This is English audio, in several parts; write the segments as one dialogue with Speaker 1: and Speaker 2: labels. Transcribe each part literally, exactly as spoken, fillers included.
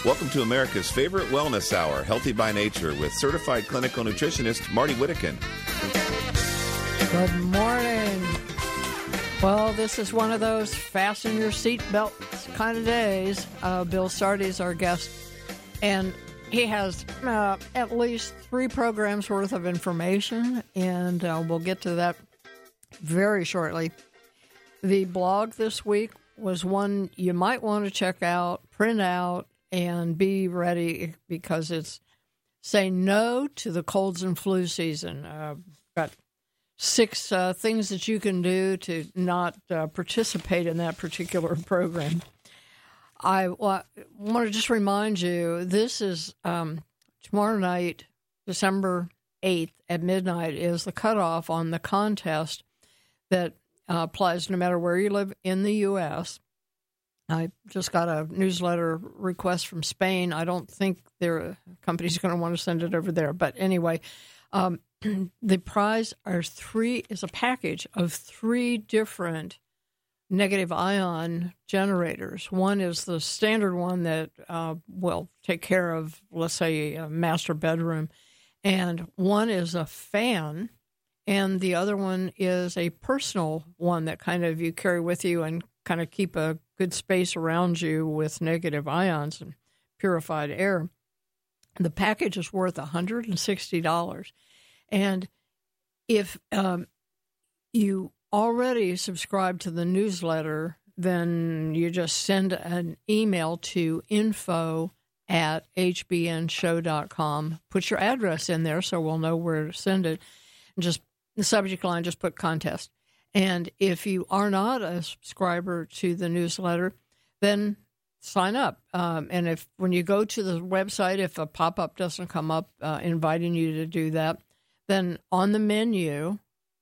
Speaker 1: Welcome to America's favorite wellness hour, Healthy by Nature, with certified clinical nutritionist Marty Whittakin.
Speaker 2: Good morning. Well, this is one of those fasten your seatbelts kind of days. Uh, Bill Sardi is our guest, and he has uh, at least three programs worth of information, and uh, we'll get to that very shortly. The blog this week was one you might want to check out, print out, and be ready because it's say no to the colds and flu season. Uh, got six uh, things that you can do to not uh, participate in that particular program. I well, want to just remind you, this is um, tomorrow night, December eighth at midnight, is the cutoff on the contest that uh, applies no matter where you live in the U S I just got a newsletter request from Spain. I don't think their company's going to want to send it over there. But anyway, um, the prize are three is a package of three different negative ion generators. One is the standard one that uh, will take care of, let's say, a master bedroom. And one is a fan. And the other one is a personal one that kind of you carry with you and kind of keep a good space around you with negative ions and purified air. The package is worth one hundred sixty dollars. And if um, you already subscribe to the newsletter, then you just send an email to info at h b n show dot com. Put your address in there so we'll know where to send it. And just the subject line, just put contest. And if you are not a subscriber to the newsletter, then sign up. Um, and if when you go to the website, if a pop-up doesn't come up uh, inviting you to do that, then on the menu,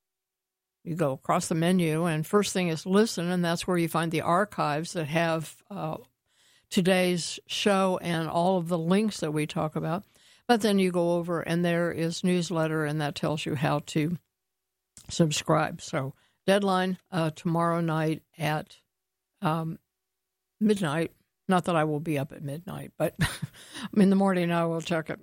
Speaker 2: you go across the menu, and first thing is listen, and that's where you find the archives that have uh, today's show and all of the links that we talk about. But then you go over, and there is newsletter, and that tells you how to subscribe. So deadline uh, tomorrow night at um, midnight. Not that I will be up at midnight, but in the morning I will check it.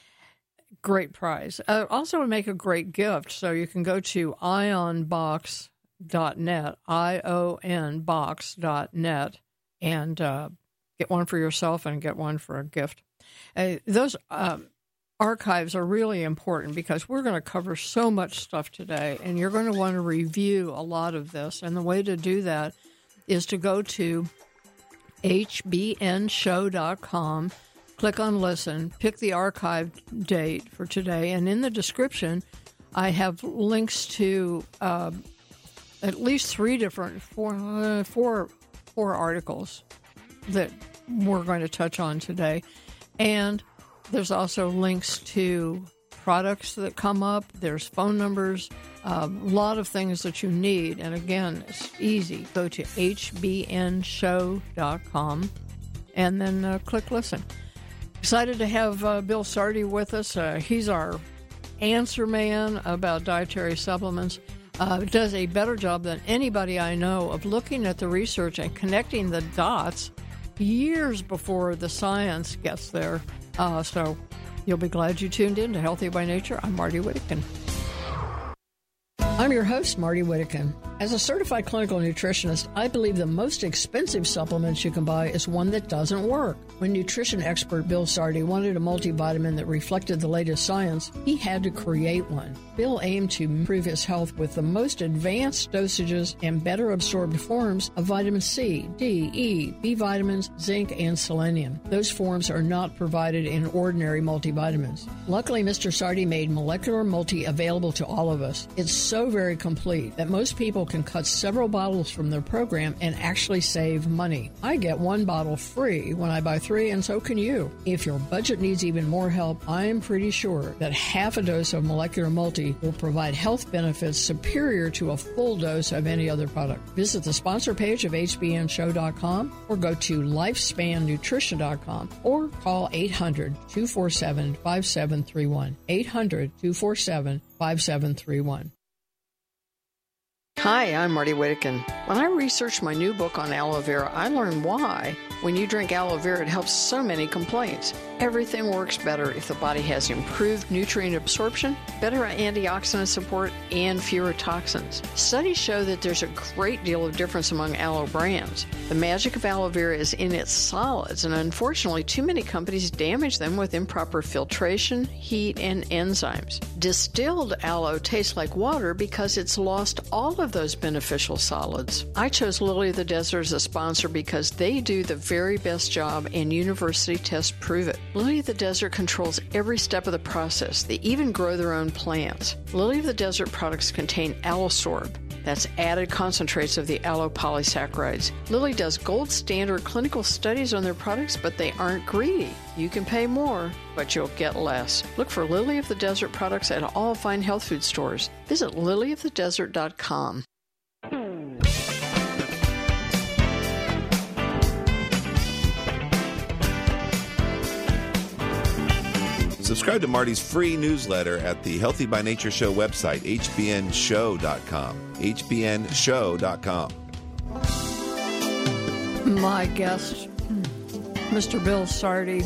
Speaker 2: Great prize. Uh, also would make a great gift. So you can go to ion box dot net, I O N box dot net, and uh, get one for yourself and get one for a gift. Uh, those um, archives are really important because we're going to cover so much stuff today, and you're going to want to review a lot of this. And the way to do that is to go to h b n show dot com, click on listen, pick the archive date for today, and in the description, I have links to uh, at least three different, four, uh, four, four articles that we're going to touch on today. And there's also links to products that come up. There's phone numbers, a lot of things that you need. And again, it's easy. Go to h b n show dot com and then uh, click listen. Excited to have uh, Bill Sardi with us. Uh, he's our answer man about dietary supplements. Uh, does a better job than anybody I know of looking at the research and connecting the dots years before the science gets there. Uh, so you'll be glad you tuned in to Healthy by Nature. I'm Marty Whittakin. I'm your host, Marty Whittakin. As a certified clinical nutritionist, I believe the most expensive supplements you can buy is one that doesn't work. When nutrition expert Bill Sardi wanted a multivitamin that reflected the latest science, he had to create one. Bill aimed to improve his health with the most advanced dosages and better absorbed forms of vitamin C, D, E, B vitamins, zinc, and selenium. Those forms are not provided in ordinary multivitamins. Luckily, Mister Sardi made Molecular Multi available to all of us. It's so very complete that most people can cut several bottles from their program and actually save money. I get one bottle free when I buy three, and so can you. If your budget needs even more help, I am pretty sure that half a dose of Molecular Multi will provide health benefits superior to a full dose of any other product. Visit the sponsor page of h b n show dot com or go to lifespan nutrition dot com or call eight hundred, two four seven, five seven three one. eight hundred, two four seven, five seven three one. Hi, I'm Marty Whittakin. When I researched my new book on aloe vera, I learned why When you drink aloe vera, it helps so many complaints. Everything works better if the body has improved nutrient absorption, better antioxidant support, and fewer toxins. Studies show that there's a great deal of difference among aloe brands. The magic of aloe vera is in its solids, and unfortunately, too many companies damage them with improper filtration, heat, and enzymes. Distilled aloe tastes like water because it's lost all of those beneficial solids. I chose Lily of the Desert as a sponsor because they do the very best job, and university tests prove it. Lily of the Desert controls every step of the process. They even grow their own plants. Lily of the Desert products contain Allosorb. That's added concentrates of the aloe polysaccharides. Lilly does gold standard clinical studies on their products, but they aren't greedy. You can pay more, but you'll get less. Look for Lily of the Desert products at all fine health food stores. Visit lily of the desert dot com.
Speaker 1: Subscribe to Marty's free newsletter at the Healthy by Nature Show website, h b n show dot com. h b n show dot com.
Speaker 2: My guest, Mister Bill Sardi,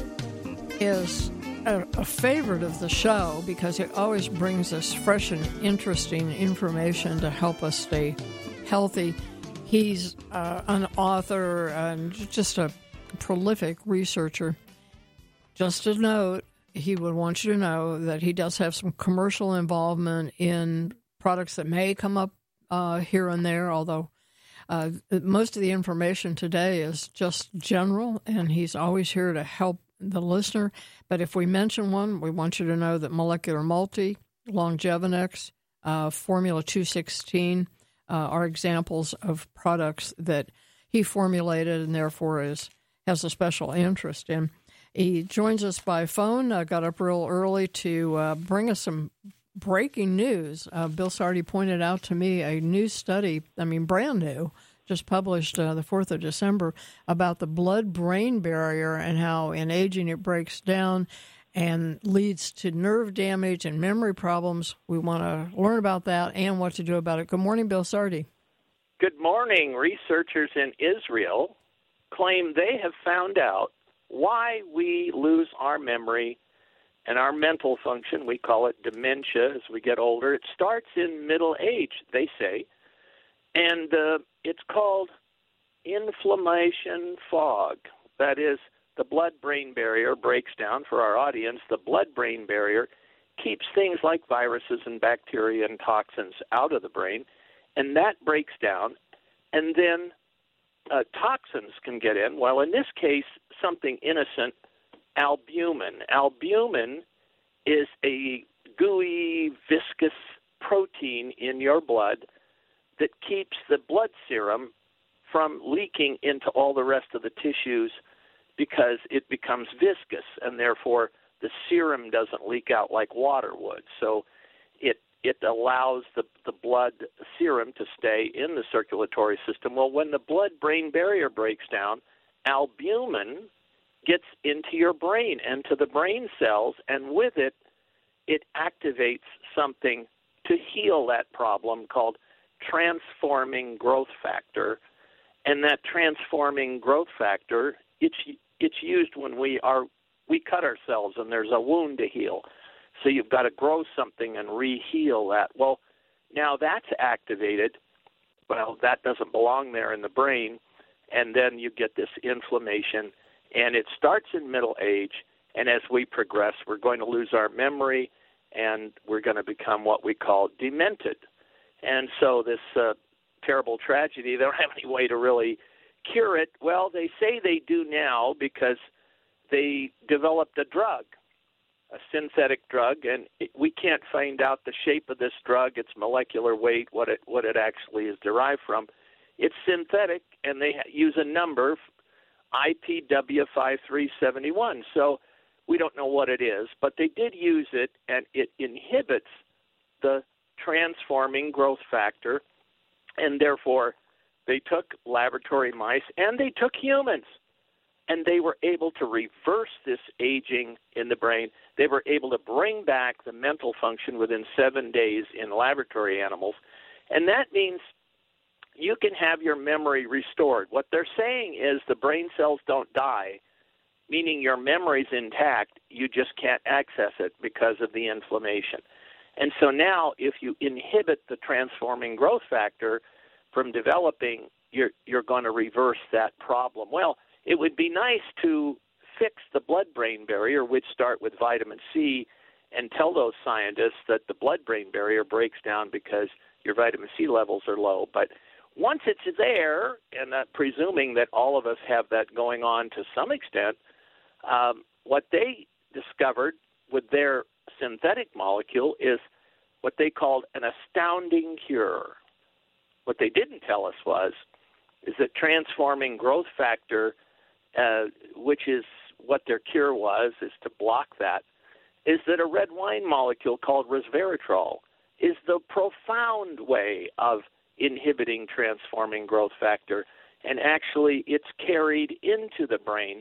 Speaker 2: is a, a favorite of the show because it always brings us fresh and interesting information to help us stay healthy. He's uh, an author and just a prolific researcher. Just a note, he would want you to know that he does have some commercial involvement in products that may come up uh, here and there, although uh, most of the information today is just general, and he's always here to help the listener. But if we mention one, we want you to know that Molecular Multi, Longevinex, uh, Formula two sixteen uh, are examples of products that he formulated and therefore is has a special interest in. He joins us by phone. I uh, got up real early to uh, bring us some breaking news. Uh, Bill Sardi pointed out to me a new study, I mean, brand new, just published uh, the fourth of December, about the blood-brain barrier and how in aging it breaks down and leads to nerve damage and memory problems. We want to learn about that and what to do about it. Good morning, Bill Sardi.
Speaker 3: Good morning. Researchers in Israel claim they have found out why we lose our memory and our mental function. We call it dementia as we get older. It starts in middle age, they say, and uh, it's called inflammation fog. That is, the blood-brain barrier breaks down. For our audience, the blood-brain barrier keeps things like viruses and bacteria and toxins out of the brain, and that breaks down, and then Uh, toxins can get in. Well, in this case, something innocent, albumin. Albumin is a gooey, viscous protein in your blood that keeps the blood serum from leaking into all the rest of the tissues because it becomes viscous, and therefore the serum doesn't leak out like water would. So it it allows the, the blood serum to stay in the circulatory system. Well, when the blood-brain barrier breaks down, albumin gets into your brain and to the brain cells, and with it, it activates something to heal that problem called transforming growth factor. And that transforming growth factor, it's it's used when we are we cut ourselves and there's a wound to heal. So you've got to grow something and re-heal that. Well, now that's activated. Well, that doesn't belong there in the brain, and then you get this inflammation, and it starts in middle age, and as we progress, we're going to lose our memory, and we're going to become what we call demented. And so this uh, terrible tragedy, they don't have any way to really cure it. Well, they say they do now because they developed a drug, a synthetic drug, and it, we can't find out the shape of this drug, its molecular weight, what it what it actually is derived from. It's synthetic, and they use a number, I P W five three seven one. So we don't know what it is, but they did use it, and it inhibits the transforming growth factor, and therefore they took laboratory mice, and they took humans, and they were able to reverse this aging in the brain. They were able to bring back the mental function within seven days in laboratory animals. And that means you can have your memory restored. What they're saying is the brain cells don't die, meaning your memory's intact. You just can't access it because of the inflammation. And so now if you inhibit the transforming growth factor from developing, you're, you're going to reverse that problem. Well, it would be nice to fix the blood-brain barrier, which start with vitamin C, and tell those scientists that the blood-brain barrier breaks down because your vitamin C levels are low. But once it's there, and uh, presuming that all of us have that going on to some extent, um, what they discovered with their synthetic molecule is what they called an astounding cure. What they didn't tell us was is that transforming growth factor, uh, which is what their cure was, is to block that, is that a red wine molecule called resveratrol is the profound way of inhibiting transforming growth factor, and actually it's carried into the brain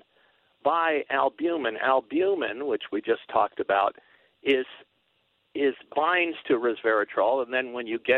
Speaker 3: by albumin. Albumin, which we just talked about, is is binds to resveratrol, and then when you get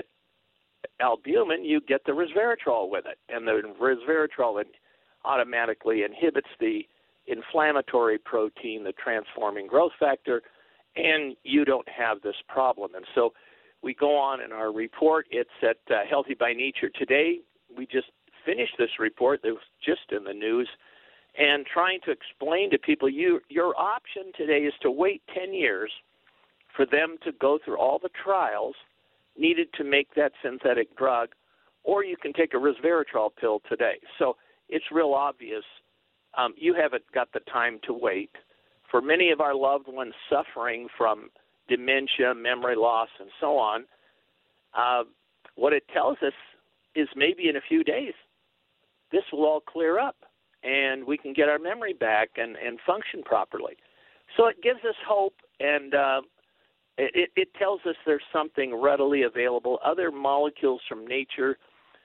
Speaker 3: albumin, you get the resveratrol with it, and the resveratrol automatically inhibits the inflammatory protein, the transforming growth factor, and you don't have this problem. And so we go on in our report. It's at uh, Healthy by Nature today. We just finished this report that was just in the news, and trying to explain to people, you your option today is to wait ten years for them to go through all the trials needed to make that synthetic drug, or you can take a resveratrol pill today. So it's real obvious. Um, you haven't got the time to wait. For many of our loved ones suffering from dementia, memory loss, and so on, uh, what it tells us is maybe in a few days, this will all clear up, and we can get our memory back and, and function properly. So it gives us hope, and uh, it, it tells us there's something readily available. Other molecules from nature,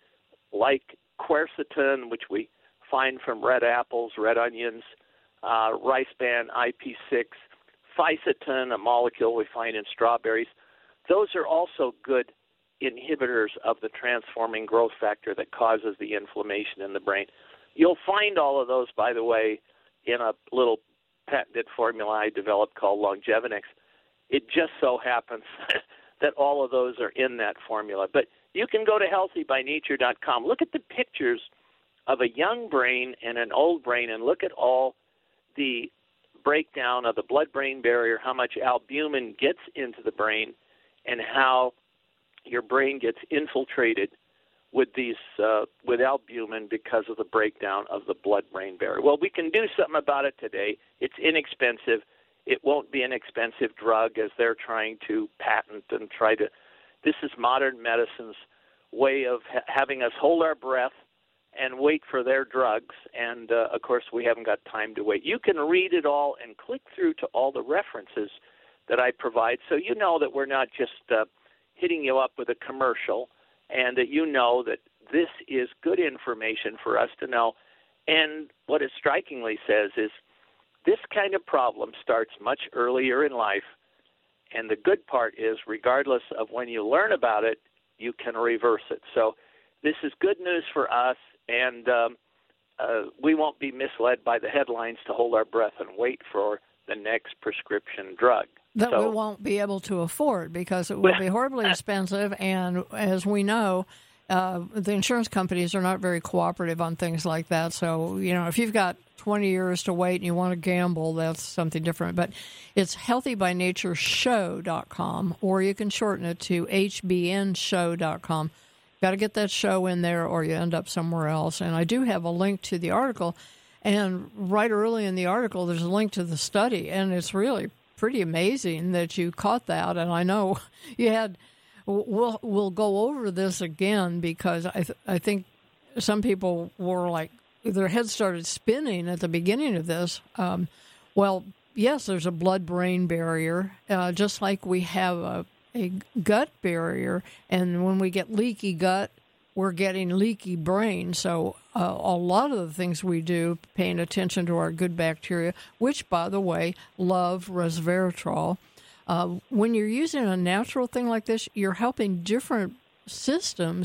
Speaker 3: like quercetin, which we find from red apples, red onions, uh, riceban, I P six, fisetin, a molecule we find in strawberries, those are also good inhibitors of the transforming growth factor that causes the inflammation in the brain. You'll find all of those, by the way, in a little patented formula I developed called Longevinix. It just so happens that all of those are in that formula. But you can go to healthy by nature dot com. Look at the pictures of a young brain and an old brain, and look at all the breakdown of the blood-brain barrier, how much albumin gets into the brain, and how your brain gets infiltrated with these uh, with albumin because of the breakdown of the blood-brain barrier. Well, we can do something about it today. It's inexpensive. It won't be an expensive drug as they're trying to patent and try to. This is modern medicine's way of ha- having us hold our breath and wait for their drugs. And, uh, of course, we haven't got time to wait. You can read it all and click through to all the references that I provide so you know that we're not just uh, hitting you up with a commercial, and that you know that this is good information for us to know. And what it strikingly says is this kind of problem starts much earlier in life, and the good part is regardless of when you learn about it, you can reverse it. So this is good news for us, and um, uh, we won't be misled by the headlines to hold our breath and wait for the next prescription drug.
Speaker 2: That
Speaker 3: so,
Speaker 2: we won't be able to afford because it will be horribly expensive, and as we know, uh, the insurance companies are not very cooperative on things like that. So, you know, if you've got twenty years to wait and you want to gamble, that's something different. But it's healthy by nature show dot com, or you can shorten it to H B N show dot com. Got to get that show in there or you end up somewhere else. And I do have a link to the article, and right early in the article there's a link to the study, and it's really pretty amazing that you caught that. And I know you had. We'll we'll go over this again because I th- I think some people were like their heads started spinning at the beginning of this. Um, well, yes, there's a blood-brain barrier, uh, just like we have a, a gut barrier, and when we get leaky gut, we're getting leaky brain. So uh, a lot of the things we do, paying attention to our good bacteria, which, by the way, love resveratrol. Uh, when you're using a natural thing like this, you're helping different systems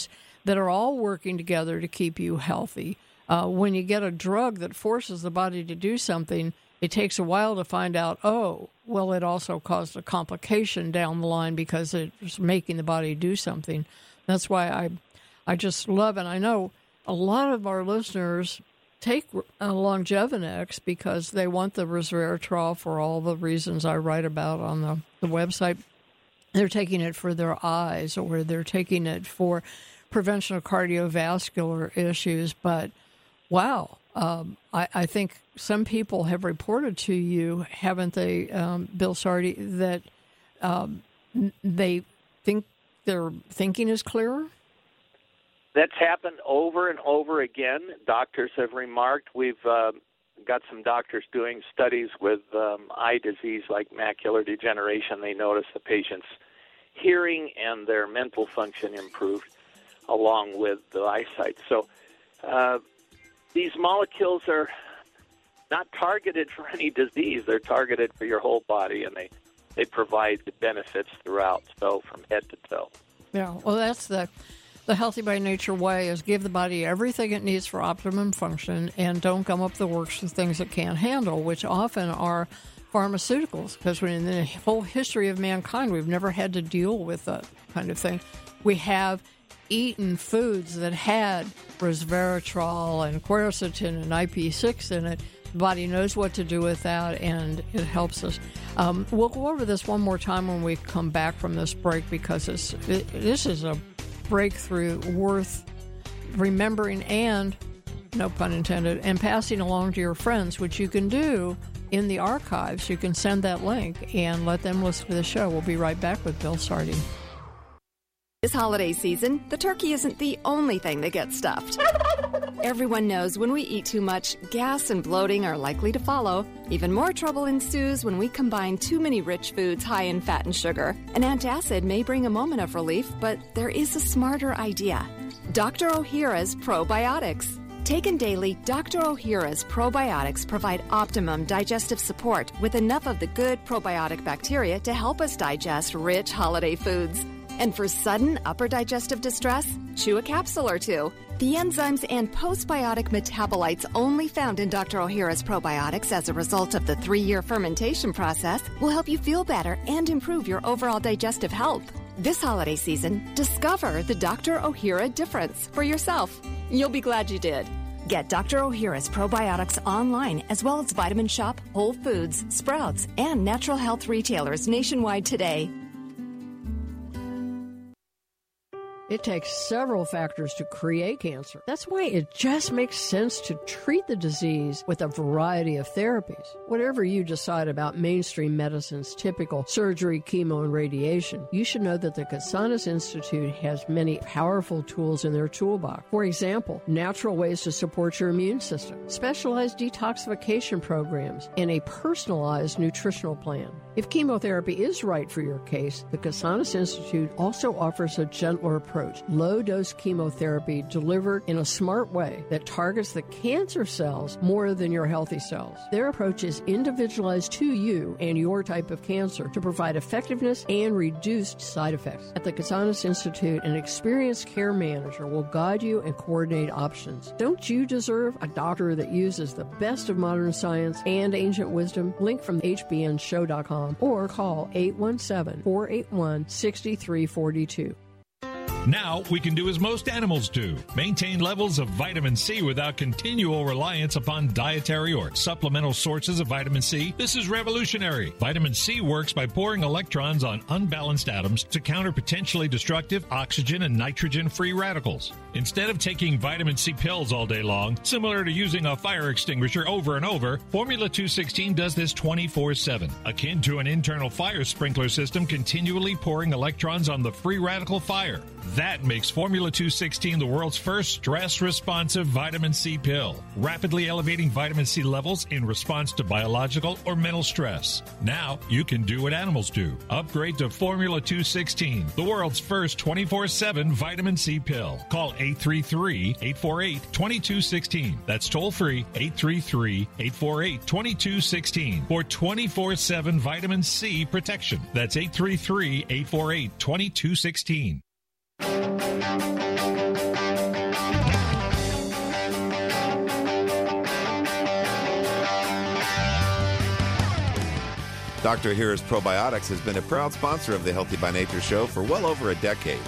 Speaker 2: that are all working together to keep you healthy. Uh, when you get a drug that forces the body to do something, it takes a while to find out, oh, well, it also caused a complication down the line because it's making the body do something. That's why I I just love, and I know a lot of our listeners take uh, Longevinex because they want the resveratrol for all the reasons I write about on the, the website. They're taking it for their eyes, or they're taking it for prevention of cardiovascular issues. But, wow, um, I, I think some people have reported to you, haven't they, um, Bill Sardi, that um, they think their thinking is clearer?
Speaker 3: That's happened over and over again. Doctors have remarked. We've uh, got some doctors doing studies with um, eye disease like macular degeneration. They notice the patient's hearing and their mental function improved along with the eyesight. So uh, these molecules are not targeted for any disease. They're targeted for your whole body, and they, they provide the benefits throughout, so from head to toe.
Speaker 2: Yeah, well, that's the... The Healthy by Nature way is give the body everything it needs for optimum function and don't gum up the works with things it can't handle, which often are pharmaceuticals, because in the whole history of mankind, we've never had to deal with that kind of thing. We have eaten foods that had resveratrol and quercetin and I P six in it. The body knows what to do with that, and it helps us. Um, we'll go over this one more time when we come back from this break, because it's, it, this is a breakthrough worth remembering and, no pun intended, and passing along to your friends, which you can do in the archives. You can send that link and let them listen to the show. We'll be right back with Bill Sardi.
Speaker 4: This holiday season, the turkey isn't the only thing that gets stuffed. Everyone knows when we eat too much, gas and bloating are likely to follow. Even more trouble ensues when we combine too many rich foods high in fat and sugar. An antacid may bring a moment of relief, but there is a smarter idea. Doctor Ohhira's Probiotics. Taken daily, Doctor Ohhira's probiotics provide optimum digestive support with enough of the good probiotic bacteria to help us digest rich holiday foods. And for sudden upper digestive distress, chew a capsule or two. The enzymes and postbiotic metabolites only found in Doctor Ohhira's probiotics as a result of the three-year fermentation process will help you feel better and improve your overall digestive health. This holiday season, discover the Doctor Ohhira difference for yourself. You'll be glad you did. Get Doctor Ohhira's probiotics online, as well as Vitamin Shoppe, Whole Foods, Sprouts, and natural health retailers nationwide today.
Speaker 2: It takes several factors to create cancer. That's why it just makes sense to treat the disease with a variety of therapies. Whatever you decide about mainstream medicine's typical surgery, chemo, and radiation, you should know that the Casanas Institute has many powerful tools in their toolbox. For example, natural ways to support your immune system, specialized detoxification programs, and a personalized nutritional plan. If chemotherapy is right for your case, the Casanas Institute also offers a gentler approach, low-dose chemotherapy delivered in a smart way that targets the cancer cells more than your healthy cells. Their approach is individualized to you and your type of cancer to provide effectiveness and reduced side effects. At the Casanas Institute, an experienced care manager will guide you and coordinate options. Don't you deserve a doctor that uses the best of modern science and ancient wisdom? Link from H B N show dot com or call eight one seven, four eight one, six three four two.
Speaker 5: Now we can do as most animals do, maintain levels of vitamin C without continual reliance upon dietary or supplemental sources of vitamin C. This is revolutionary. Vitamin C works by pouring electrons on unbalanced atoms to counter potentially destructive oxygen and nitrogen free radicals. Instead of taking vitamin C pills all day long, similar to using a fire extinguisher over and over, Formula two sixteen does this twenty-four seven, akin to an internal fire sprinkler system continually pouring electrons on the free radical fire. That makes Formula two sixteen the world's first stress-responsive vitamin C pill, rapidly elevating vitamin C levels in response to biological or mental stress. Now you can do what animals do. Upgrade to Formula two sixteen, the world's first twenty-four seven vitamin C pill. Call eight three three, eight four eight, two two one six. That's toll-free, eight three three, eight four eight, two two one six for twenty-four seven vitamin C protection. That's eight three three, eight four eight, two two one six.
Speaker 1: Doctor Ahira's Probiotics has been a proud sponsor of the Healthy by Nature show for well over a decade.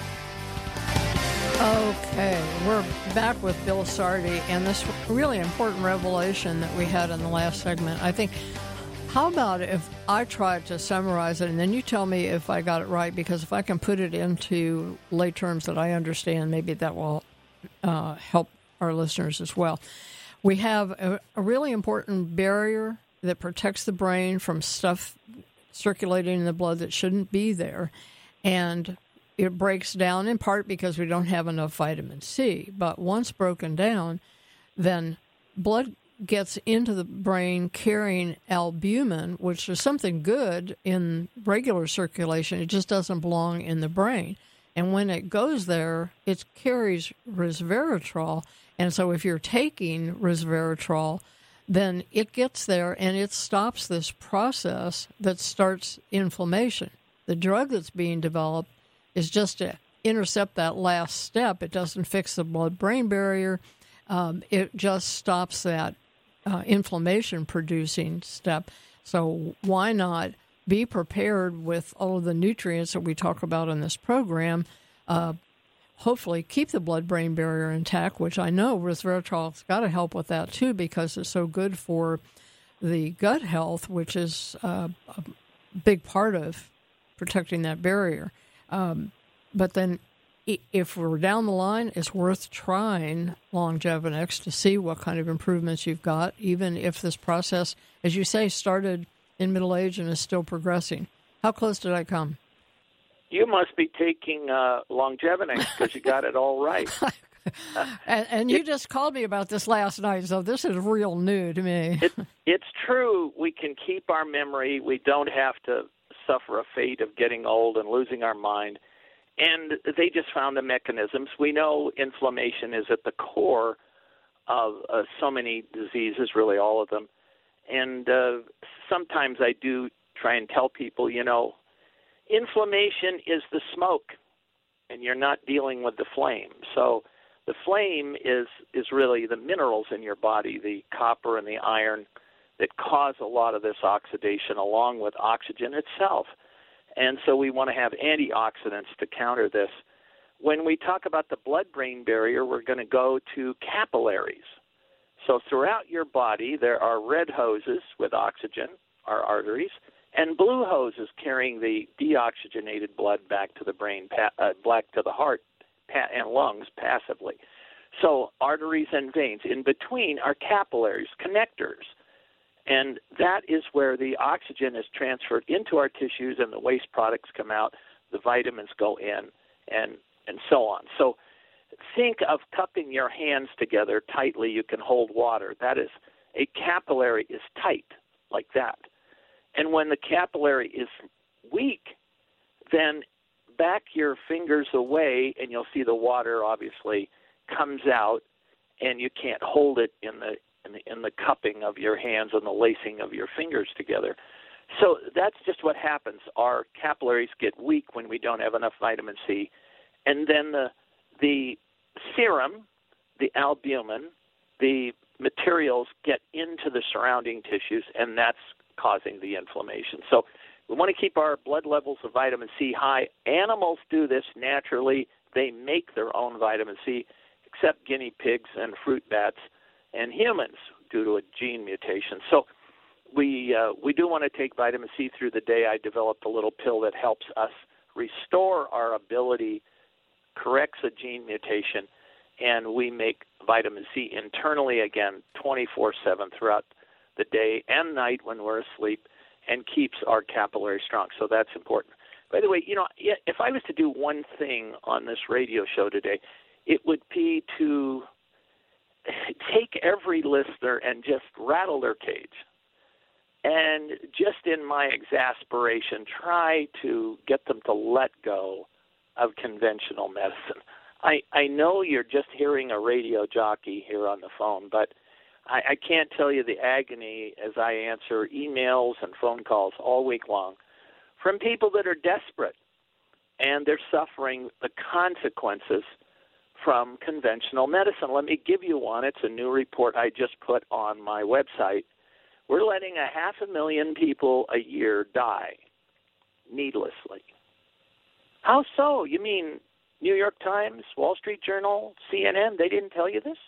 Speaker 2: Okay, we're back with Bill Sardi and this really important revelation that we had in the last segment. I think, how about if I try to summarize it and then you tell me if I got it right, because if I can put it into lay terms that I understand, maybe that will uh, help our listeners as well. We have a, a really important barrier that protects the brain from stuff circulating in the blood that shouldn't be there, and it breaks down in part because we don't have enough vitamin C. But once broken down, then blood gets into the brain carrying albumin, which is something good in regular circulation. It just doesn't belong in the brain. And when it goes there, it carries resveratrol. And so if you're taking resveratrol, then it gets there and it stops this process that starts inflammation. The drug that's being developed is just to intercept that last step. It doesn't fix the blood-brain barrier. Um, it just stops that uh, inflammation-producing step. So why not be prepared with all of the nutrients that we talk about in this program, uh, hopefully keep the blood-brain barrier intact, which I know resveratrol's got to help with that too because it's so good for the gut health, which is uh, a big part of protecting that barrier. Um, but then if we're down the line, it's worth trying Longevinex to see what kind of improvements you've got, even if this process, as you say, started in middle age and is still progressing. How close did I come?
Speaker 3: You must be taking uh, Longevinex because you got it all right.
Speaker 2: and and you just called me about this last night, so this is real new to me.
Speaker 3: it, it's true. We can keep our memory. We don't have to suffer a fate of getting old and losing our mind. And they just found the mechanisms. We know inflammation is at the core of uh, so many diseases, really all of them. And uh, sometimes I do try and tell people, you know, inflammation is the smoke, and you're not dealing with the flame. So the flame is, is really the minerals in your body, the copper and the iron, that cause a lot of this oxidation along with oxygen itself. And so we want to have antioxidants to counter this. When we talk about the blood-brain barrier, we're going to go to capillaries. So throughout your body, there are red hoses with oxygen, our arteries, and blue hoses carrying the deoxygenated blood back to the brain, uh, back to the heart and lungs passively. So arteries and veins. In between are capillaries, connectors. And that is where the oxygen is transferred into our tissues and the waste products come out, the vitamins go in, and, and so on. So think of cupping your hands together tightly. You can hold water. That is, a capillary is tight like that. And when the capillary is weak, then back your fingers away, and you'll see the water obviously comes out, and you can't hold it in the In the, in the cupping of your hands and the lacing of your fingers together. So that's just what happens. Our capillaries get weak when we don't have enough vitamin C. And then the, the serum, the albumin, the materials get into the surrounding tissues, and that's causing the inflammation. So we want to keep our blood levels of vitamin C high. Animals do this naturally. They make their own vitamin C, except guinea pigs and fruit bats and humans due to a gene mutation. So we uh, we do want to take vitamin C through the day. I developed a little pill that helps us restore our ability, corrects a gene mutation, and we make vitamin C internally again twenty-four seven throughout the day and night when we're asleep, and keeps our capillaries strong. So that's important. By the way, you know, if I was to do one thing on this radio show today, it would be to take every listener and just rattle their cage. And just in my exasperation, try to get them to let go of conventional medicine. I, I know you're just hearing a radio jockey here on the phone, but I, I can't tell you the agony as I answer emails and phone calls all week long from people that are desperate, and they're suffering the consequences from conventional medicine. Let me give you one. It's a new report I just put on my website, We're letting a half a million people a year die needlessly. How so? You mean New York Times, Wall Street Journal, C N N, they didn't tell you this?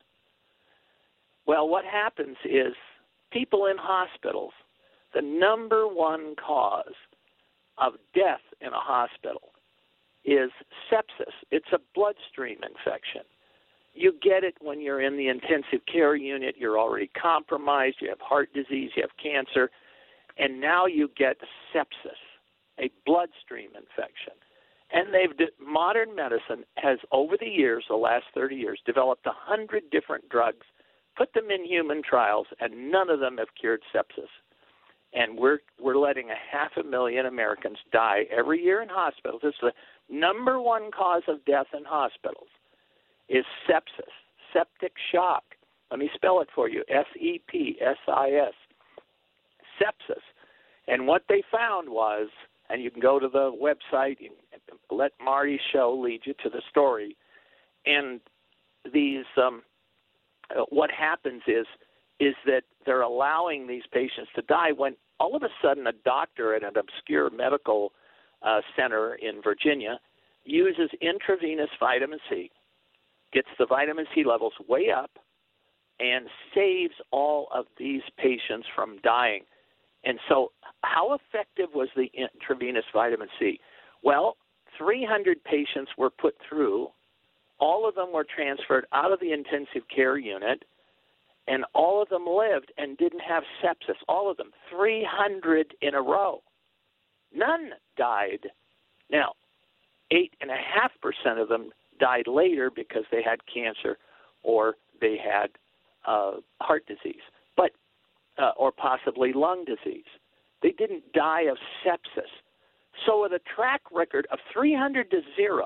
Speaker 3: Well, what happens is people in hospitals, the number one cause of death in a hospital is sepsis. It's a bloodstream infection. You get it when you're in the intensive care unit. You're already compromised. You have heart disease. You have cancer. And now you get sepsis, a bloodstream infection. And they've de- modern medicine has, over the years, the last thirty years, developed a hundred different drugs, put them in human trials, and none of them have cured sepsis. And we're we're letting a half a million Americans die every year in hospitals. It's the number one cause of death in hospitals is sepsis, septic shock. Let me spell it for you, S E P S I S, sepsis. And what they found was, and you can go to the website, let Marty's show lead you to the story, and these, um, what happens is, is that they're allowing these patients to die when all of a sudden a doctor at an obscure medical uh, center in Virginia uses intravenous vitamin C, gets the vitamin C levels way up, and saves all of these patients from dying. And so how effective was the intravenous vitamin C? Well, three hundred patients were put through. All of them were transferred out of the intensive care unit, and all of them lived and didn't have sepsis. All of them, three hundred in a row. None died. Now, eight point five percent of them died later because they had cancer or they had uh, heart disease, but uh, or possibly lung disease. They didn't die of sepsis. So with a track record of three hundred to zero,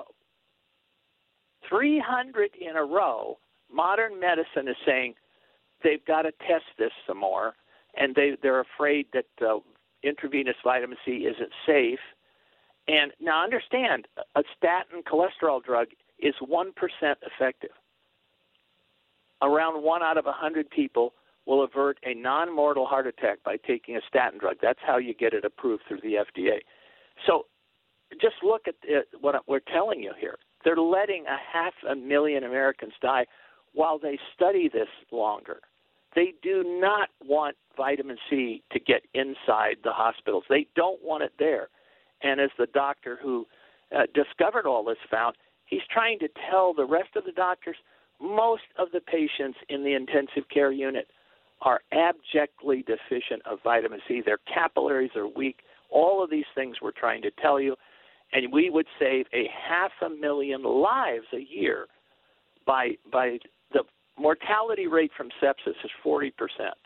Speaker 3: three hundred in a row, modern medicine is saying they've got to test this some more, and they, they're afraid that uh, intravenous vitamin C isn't safe. And now understand, a statin cholesterol drug is one percent effective. Around one out of one hundred people will avert a non-mortal heart attack by taking a statin drug. That's how you get it approved through the F D A. So just look at it, what we're telling you here. They're letting a half a million Americans die while they study this longer. They do not want vitamin C to get inside the hospitals. They don't want it there. And as the doctor who uh, discovered all this found, he's trying to tell the rest of the doctors, most of the patients in the intensive care unit are abjectly deficient of vitamin C. Their capillaries are weak. All of these things we're trying to tell you. And we would save a half a million lives a year by by the mortality rate from sepsis is forty percent.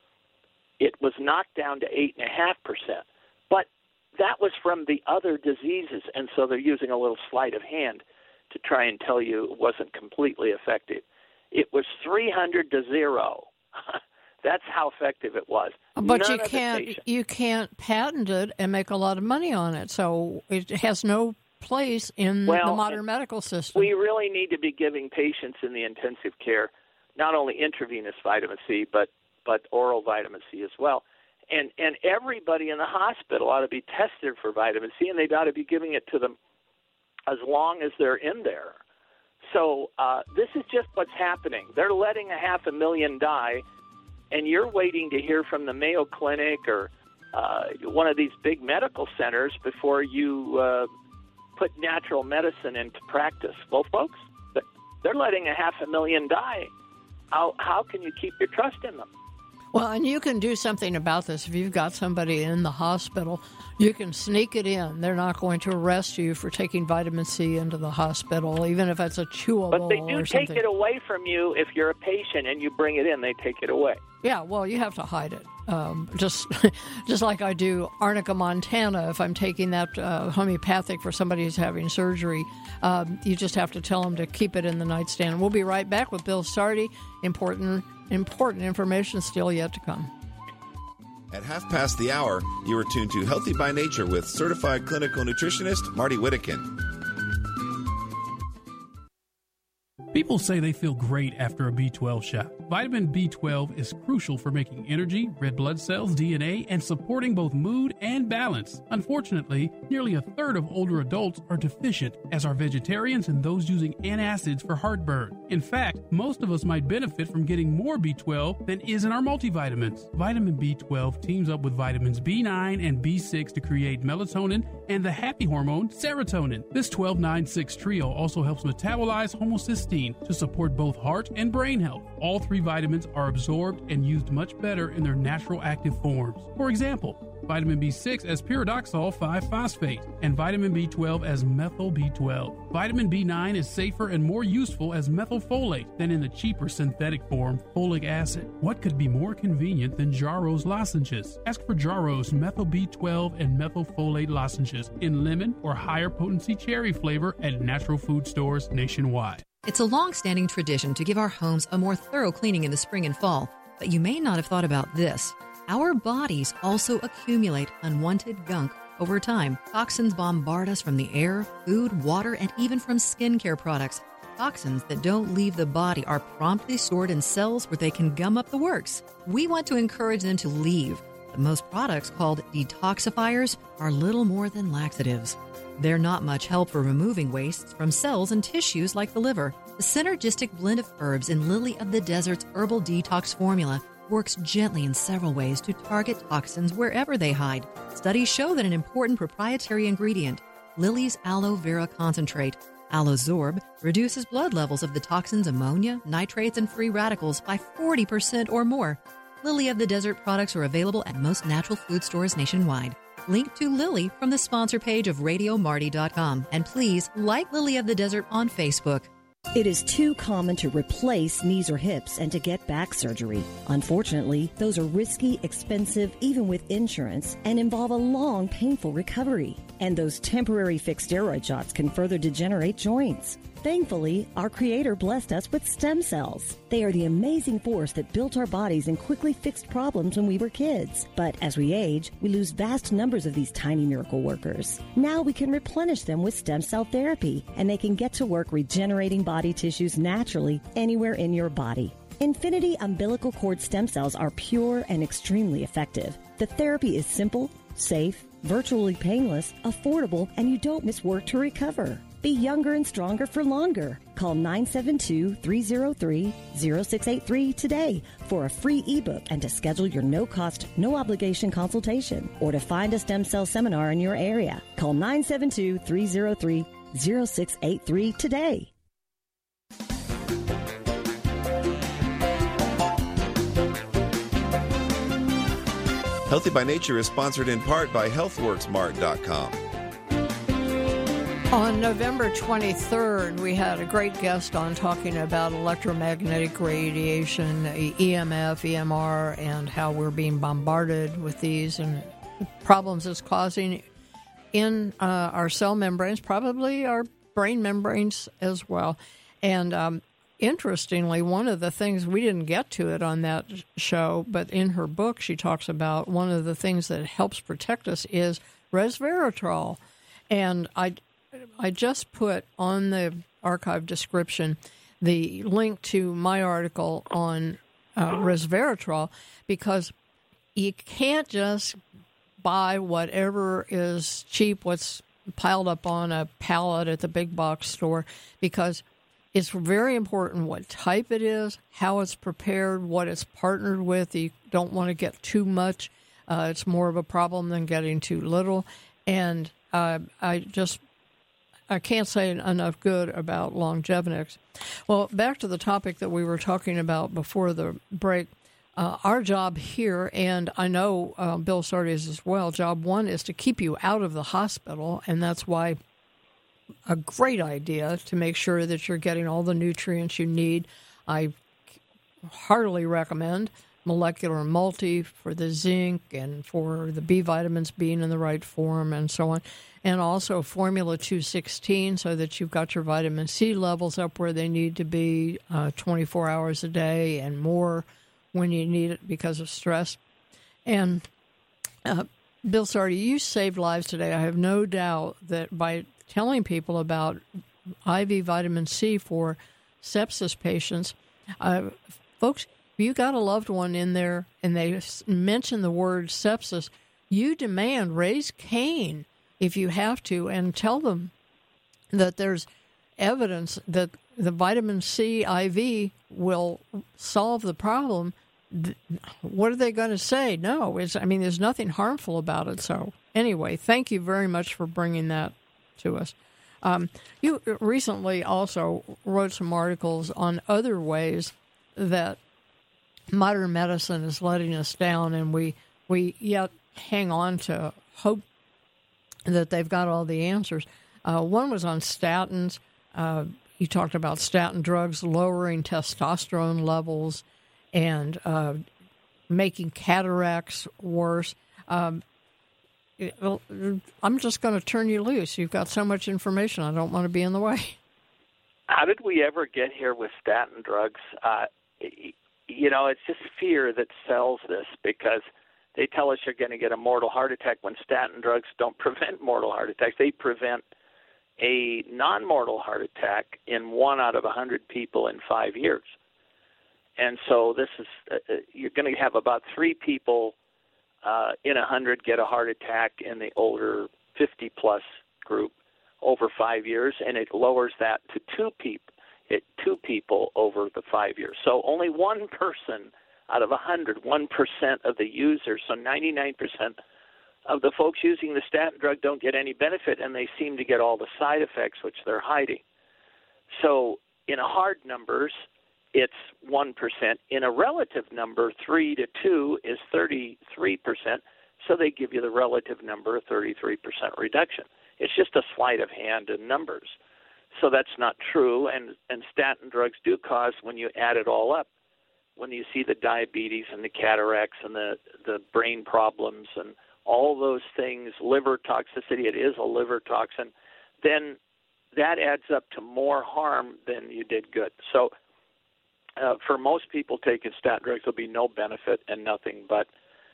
Speaker 3: It was knocked down to eight point five percent. But that was from the other diseases, and so they're using a little sleight of hand to try and tell you it wasn't completely effective. It was three hundred to zero. That's how effective it was.
Speaker 2: But
Speaker 3: None
Speaker 2: you can't you can't patent it and make a lot of money on it, so it has no place in
Speaker 3: well,
Speaker 2: the modern medical system.
Speaker 3: We really need to be giving patients in the intensive care not only intravenous vitamin C, but but oral vitamin C as well. And and everybody in the hospital ought to be tested for vitamin C, and they ought to be giving it to them as long as they're in there. So uh, this is just what's happening. They're letting a half a million die, and you're waiting to hear from the Mayo Clinic or uh, one of these big medical centers before you uh, put natural medicine into practice. Well, folks, they're letting a half a million die. How how can you keep your trust in them?
Speaker 2: Well, and you can do something about this. If you've got somebody in the hospital, you can sneak it in. They're not going to arrest you for taking vitamin C into the hospital, even if it's a chewable
Speaker 3: But they do
Speaker 2: or
Speaker 3: take
Speaker 2: something.
Speaker 3: it away from you if you're a patient and you bring it in. They take it away.
Speaker 2: Yeah, well, you have to hide it. Um, just just like I do Arnica montana, if I'm taking that uh, homeopathic for somebody who's having surgery, um, you just have to tell them to keep it in the nightstand. We'll be right back with Bill Sardi. Important, important information still yet to come.
Speaker 1: At half past the hour, you are tuned to Healthy by Nature with certified clinical nutritionist Marty Whittakin.
Speaker 6: People say they feel great after a B twelve shot. Vitamin B twelve is crucial for making energy, red blood cells, D N A, and supporting both mood and balance. Unfortunately, nearly a third of older adults are deficient, as are vegetarians and those using antacids for heartburn. In fact, most of us might benefit from getting more B twelve than is in our multivitamins. Vitamin B twelve teams up with vitamins B nine and B six to create melatonin and the happy hormone, serotonin. This twelve nine six trio also helps metabolize homocysteine to support both heart and brain health. All three vitamins are absorbed and used much better in their natural active forms. For example, vitamin B six as pyridoxal five phosphate and vitamin B twelve as methyl B twelve. Vitamin B nine is safer and more useful as methylfolate than in the cheaper synthetic form, folic acid. What could be more convenient than Jarrow's lozenges? Ask for Jarrow's methyl B twelve and methylfolate lozenges in lemon or higher potency cherry flavor at natural food stores nationwide.
Speaker 7: It's a long-standing tradition to give our homes a more thorough cleaning in the spring and fall, but you may not have thought about this. Our bodies also accumulate unwanted gunk over time. Toxins bombard us from the air, food, water, and even from skincare products. Toxins that don't leave the body are promptly stored in cells where they can gum up the works. We want to encourage them to leave. But most products called detoxifiers are little more than laxatives. They're not much help for removing wastes from cells and tissues like the liver. The synergistic blend of herbs in Lily of the Desert's herbal detox formula works gently in several ways to target toxins wherever they hide. Studies show that an important proprietary ingredient, Lily's aloe vera concentrate, Alozorb, reduces blood levels of the toxins ammonia, nitrates, and free radicals by forty percent or more. Lily of the Desert products are available at most natural food stores nationwide. Link to Lily from the sponsor page of radio marty dot com. And please like Lily of the Desert on Facebook.
Speaker 8: It is too common to replace knees or hips and to get back surgery. Unfortunately, those are risky, expensive, even with insurance, and involve a long, painful recovery. And those temporary fixed steroid shots can further degenerate joints. Thankfully, our Creator blessed us with stem cells. They are the amazing force that built our bodies and quickly fixed problems when we were kids. But as we age, we lose vast numbers of these tiny miracle workers. Now we can replenish them with stem cell therapy, and they can get to work regenerating body tissues naturally anywhere in your body. Infinity umbilical cord stem cells are pure and extremely effective. The therapy is simple, safe, virtually painless, affordable, and you don't miss work to recover. Be younger and stronger for longer. Call nine seven two, three zero three, zero six eight three today for a free ebook and to schedule your no-cost, no-obligation consultation or to find a stem cell seminar in your area. Call nine seven two, three zero three, zero six eight three today.
Speaker 1: Healthy by Nature is sponsored in part by health works mart dot com.
Speaker 2: On November twenty-third, we had a great guest on talking about electromagnetic radiation, E M F, E M R, and how we're being bombarded with these and the problems it's causing in uh, our cell membranes, probably our brain membranes as well. And um, interestingly, one of the things, we didn't get to it on that show, but in her book she talks about one of the things that helps protect us is resveratrol. And I... I just put on the archive description the link to my article on uh, resveratrol, because you can't just buy whatever is cheap, what's piled up on a pallet at the big box store, because it's very important what type it is, how it's prepared, what it's partnered with. You don't want to get too much. Uh, it's more of a problem than getting too little. And uh, I just... I can't say enough good about Longevnix. Well, back to the topic that we were talking about before the break. Uh, our job here, and I know uh, Bill Sardi's as well, job one is to keep you out of the hospital, and that's why a great idea to make sure that you're getting all the nutrients you need. I heartily recommend Molecular Multi for the zinc and for the B vitamins being in the right form and so on. And also Formula two sixteen so that you've got your vitamin C levels up where they need to be uh, twenty-four hours a day and more when you need it because of stress. And uh, Bill Sardi, you saved lives today. I have no doubt that by telling people about I V vitamin C for sepsis patients. Uh, folks, if you got a loved one in there and they mention the word sepsis, you demand, raise Cain if you have to, and tell them that there's evidence that the vitamin C I V will solve the problem. What are they going to say? No, it's, I mean, there's nothing harmful about it. So anyway, thank you very much for bringing that to us. Um, you recently also wrote some articles on other ways that modern medicine is letting us down, and we, we yet hang on to hope that they've got all the answers. Uh, one was on statins. Uh, you talked about statin drugs lowering testosterone levels and uh, making cataracts worse. Um, it, I'm just going to turn you loose. You've got so much information. I don't want to be in the way.
Speaker 3: How did we ever get here with statin drugs? Uh, you know, it's just fear that sells this, because they tell us you're going to get a mortal heart attack when statin drugs don't prevent mortal heart attacks. They prevent a non-mortal heart attack in one out of a hundred people in five years. And so this is uh, you're going to have about three people uh, in a hundred get a heart attack in the older fifty-plus group over five years, and it lowers that to two people, it, two people over the five years. So only one person out of a hundred, one percent of the users, so ninety-nine percent of the folks using the statin drug don't get any benefit, and they seem to get all the side effects, which they're hiding. So in a hard numbers, it's one percent. In a relative number, three to two is thirty-three percent, so they give you the relative number of thirty-three percent reduction. It's just a sleight of hand in numbers. So that's not true, and, and statin drugs do cause, when you add it all up, when you see the diabetes and the cataracts and the, the brain problems and all those things, liver toxicity, it is a liver toxin, then that adds up to more harm than you did good. So uh, for most people taking statin drugs, there'll be no benefit and nothing but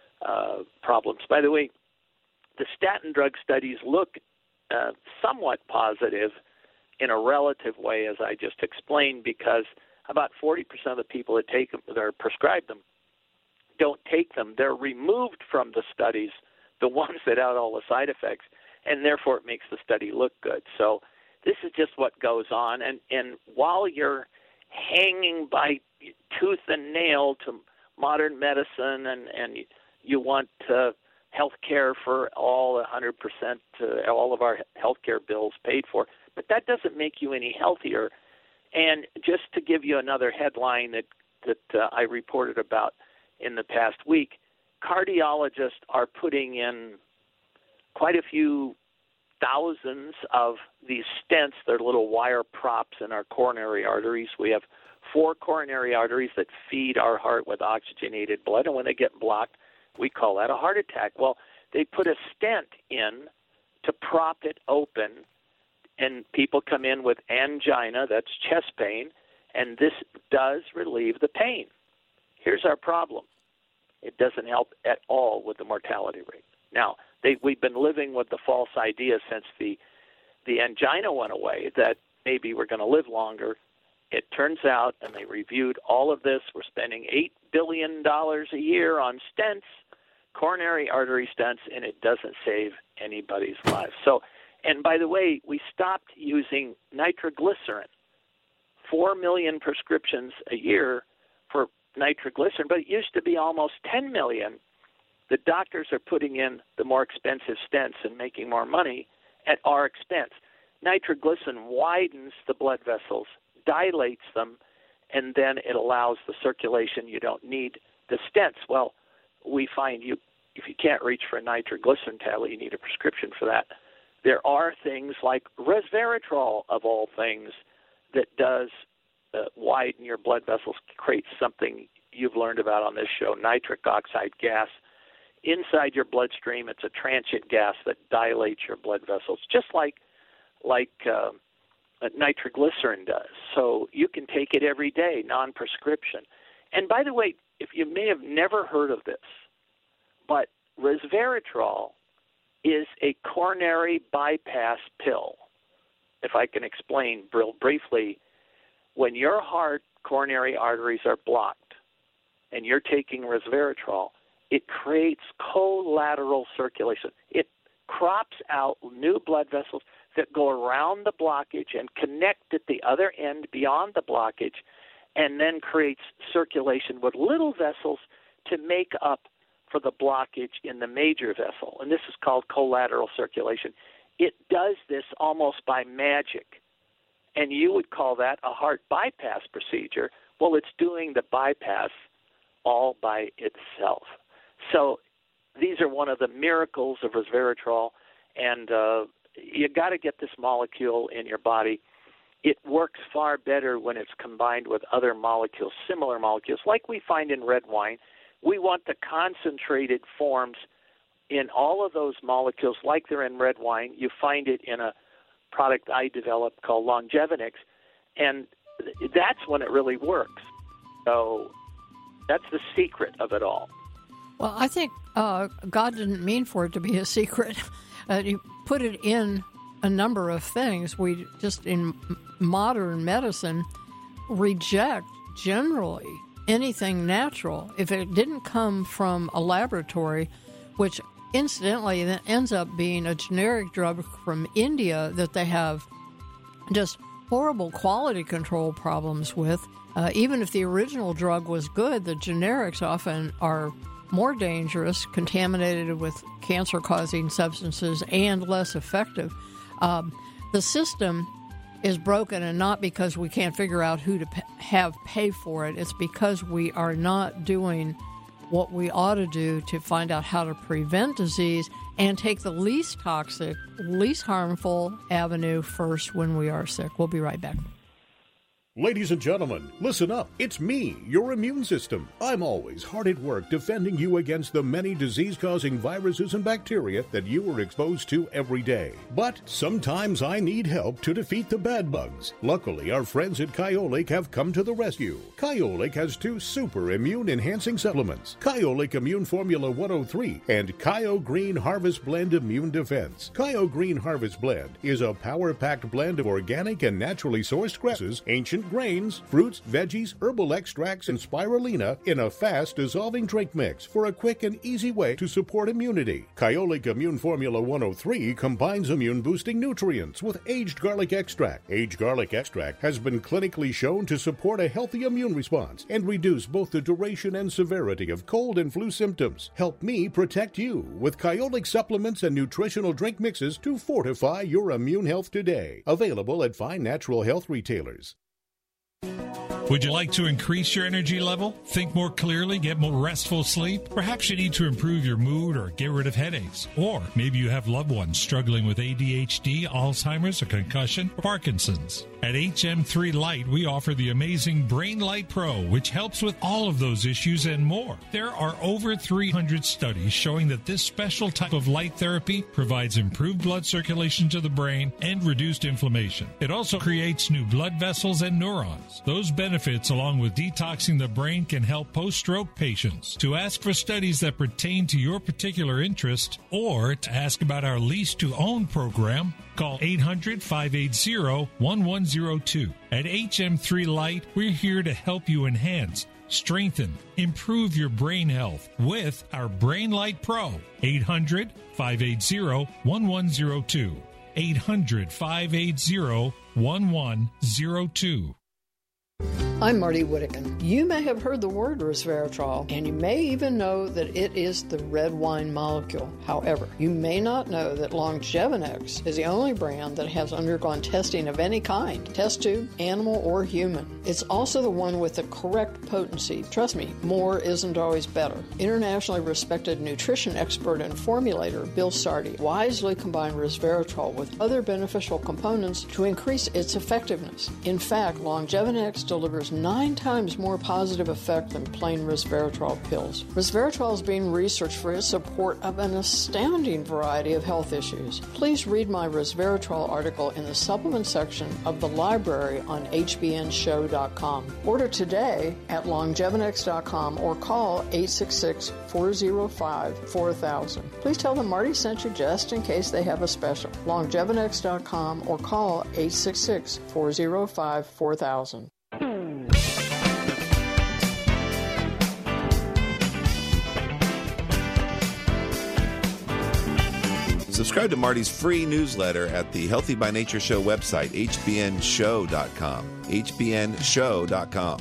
Speaker 3: uh, problems. By the way, the statin drug studies look uh, somewhat positive in a relative way, as I just explained, because about forty percent of the people that take them, that are prescribed them, don't take them. They're removed from the studies, the ones that had all the side effects, and therefore it makes the study look good. So this is just what goes on. And, and while you're hanging by tooth and nail to modern medicine and, and you want uh, health care for all one hundred percent, uh, all of our health care bills paid for, but that doesn't make you any healthier. And just to give you another headline that, that uh, I reported about in the past week, cardiologists are putting in quite a few thousands of these stents. They're little wire props in our coronary arteries. We have four coronary arteries that feed our heart with oxygenated blood, and when they get blocked, we call that a heart attack. Well, they put a stent in to prop it open, and people come in with angina, that's chest pain, and this does relieve the pain. Here's our problem. It doesn't help at all with the mortality rate. Now, they, we've been living with the false idea since the, the angina went away that maybe we're going to live longer. It turns out, and they reviewed all of this, we're spending eight billion dollars a year on stents, coronary artery stents, and it doesn't save anybody's life. So, and by the way, we stopped using nitroglycerin. Four million prescriptions a year for nitroglycerin, but it used to be almost ten million. The doctors are putting in the more expensive stents and making more money at our expense. Nitroglycerin widens the blood vessels, dilates them, and then it allows the circulation. You don't need the stents. Well, we find you if you can't reach for a nitroglycerin tablet, you need a prescription for that. There are things like resveratrol, of all things, that does uh, widen your blood vessels, creates something you've learned about on this show, nitric oxide gas. Inside your bloodstream, it's a transient gas that dilates your blood vessels, just like like uh, nitroglycerin does. So you can take it every day, non-prescription. And by the way, if you may have never heard of this, but resveratrol is a coronary bypass pill. If I can explain briefly, when your heart coronary arteries are blocked and you're taking resveratrol, it creates collateral circulation. It crops out new blood vessels that go around the blockage and connect at the other end beyond the blockage, and then creates circulation with little vessels to make up for the blockage in the major vessel. And this is called collateral circulation. It does this almost by magic. And you would call that a heart bypass procedure. Well, it's doing the bypass all by itself. So these are one of the miracles of resveratrol, and uh, you got to get this molecule in your body. It works far better when it's combined with other molecules, similar molecules, like we find in red wine. We want the concentrated forms in all of those molecules like they're in red wine. You find it in a product I developed called Longevinix, and that's when it really works. So that's the secret of it all.
Speaker 2: Well, I think uh, God didn't mean for it to be a secret. Uh, he put it in a number of things. We just, in modern medicine, reject generally anything natural. If it didn't come from a laboratory, which incidentally then ends up being a generic drug from India that they have just horrible quality control problems with. Uh, even if the original drug was good, the generics often are more dangerous, contaminated with cancer-causing substances, and less effective. Um, the system is broken, and not because we can't figure out who to p- have pay for it. It's because we are not doing what we ought to do to find out how to prevent disease and take the least toxic, least harmful avenue first when we are sick. We'll be right back.
Speaker 9: Ladies and gentlemen, listen up. It's me, your immune system. I'm always hard at work defending you against the many disease-causing viruses and bacteria that you are exposed to every day. But sometimes I need help to defeat the bad bugs. Luckily, our friends at Kyolic have come to the rescue. Kyolic has two super immune-enhancing supplements, Kyolic Immune Formula one oh three and Kyo Green Harvest Blend Immune Defense. Kyo Green Harvest Blend is a power-packed blend of organic and naturally sourced grasses, ancient grains, fruits, veggies, herbal extracts, and spirulina in a fast-dissolving drink mix for a quick and easy way to support immunity. Kyolic Immune Formula one oh three combines immune-boosting nutrients with aged garlic extract. Aged garlic extract has been clinically shown to support a healthy immune response and reduce both the duration and severity of cold and flu symptoms. Help me protect you with Kyolic supplements and nutritional drink mixes to fortify your immune health today. Available at fine natural health retailers.
Speaker 5: Would you like to increase your energy level? Think more clearly, get more restful sleep? Perhaps you need to improve your mood or get rid of headaches. Or maybe you have loved ones struggling with A D H D, Alzheimer's, a concussion, or Parkinson's. At H M three Light, we offer the amazing Brain Light Pro, which helps with all of those issues and more. There are over three hundred studies showing that this special type of light therapy provides improved blood circulation to the brain and reduced inflammation. It also creates new blood vessels and neurons. Those benefits, along with detoxing the brain, can help post-stroke patients. To ask for studies that pertain to your particular interest or to ask about our lease-to-own program, call eight hundred, five eight zero, one one zero two. At H M three Light, we're here to help you enhance, strengthen, improve your brain health with our Brain Light Pro. eight hundred, five eight zero, one one zero two. eight hundred, five eight zero, one one zero two.
Speaker 2: I'm Marty Whittakin. You may have heard the word resveratrol, and you may even know that it is the red wine molecule. However, you may not know that Longevinix is the only brand that has undergone testing of any kind, test tube, animal, or human. It's also the one with the correct potency. Trust me, more isn't always better. Internationally respected nutrition expert and formulator Bill Sardi wisely combined resveratrol with other beneficial components to increase its effectiveness. In fact, Longevinix delivers nine times more positive effect than plain resveratrol pills. Resveratrol is being researched for its support of an astounding variety of health issues. Please read my resveratrol article in the supplement section of the library on H B N show dot com. Order today at longevinix dot com or call eight six six, four zero five, four thousand. Please tell them Marty sent you just in case they have a special. longevinix dot com or call eight six six, four zero five, four thousand.
Speaker 1: Subscribe to Marty's free newsletter at the Healthy by Nature Show website, H B N show dot com. H B N show dot com.